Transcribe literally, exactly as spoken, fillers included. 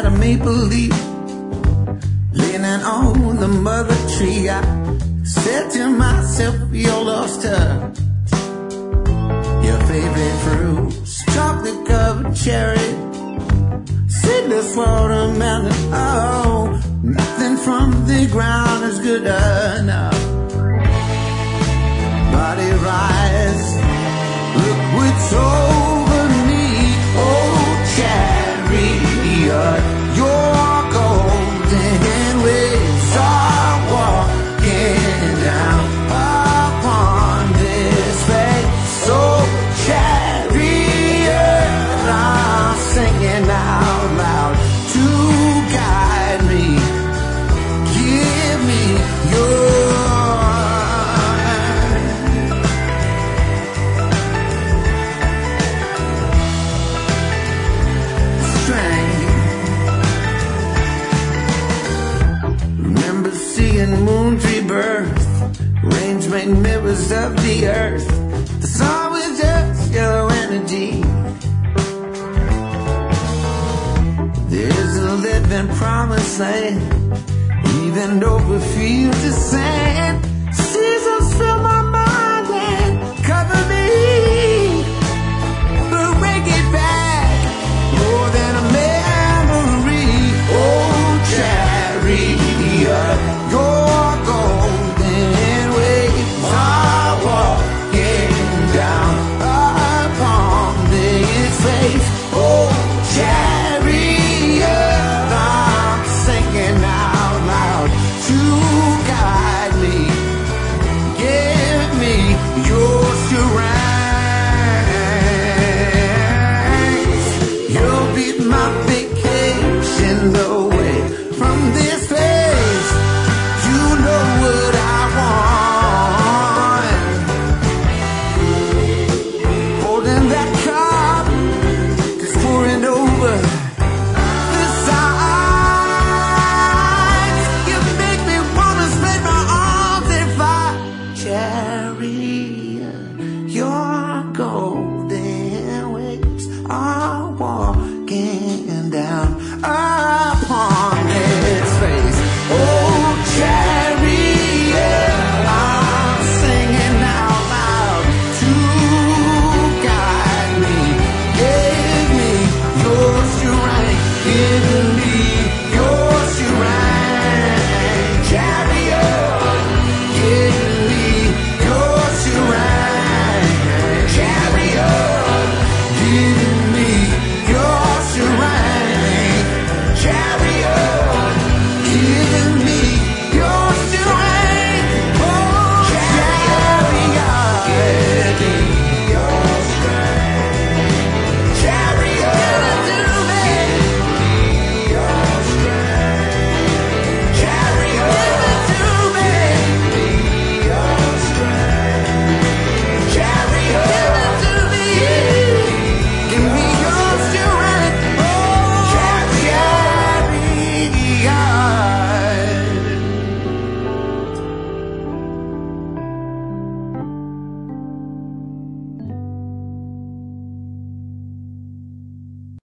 beside a maple leaf, leaning on the mother tree. I said to myself, you're lost her. Your favorite fruits, chocolate covered cherry, seedless watermelon. Oh, nothing from the ground is good enough. Body rise, look what's over me. Oh, chariot, your golden waves are walking down upon this face. So chariot, I'm singing out loud to guide me. Give me your moon rebirth, rains make mirrors of the earth. The sun was just your energy. There's a living promised land, even though it feels the same. Seasons fill my mind and cover me, but bring it back more than a memory. Oh, chariot, your golden waves are walking down upon this face. Oh, chariot, I'm singing out loud to guide me. Give me your strength. You'll be my vacation away from this place. You know what I want. Holding that cup, just pouring over the sides. You make me wanna spread my arms and fly. Chariot, your golden waves are walking down upon its face. Oh, chariot, I'm singing out loud to guide me. Give me your strength, give me your